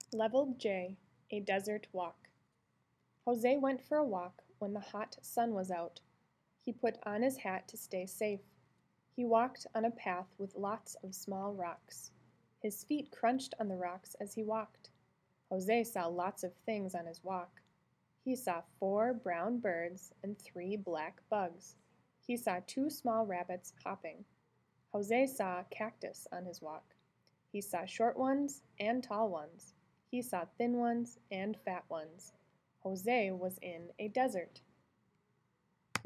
Level J, a desert walk. Jose went for a walk when the hot sun was out. He put on his hat to stay safe. He walked on a path with lots of small rocks. His feet crunched on the rocks as he walked. Jose saw lots of things on his walk. He saw 4 brown birds and 3 black bugs. He saw 2 small rabbits hopping. Jose saw a cactus on his walk. He saw short ones and tall ones. He saw thin ones and fat ones. Jose was in a desert.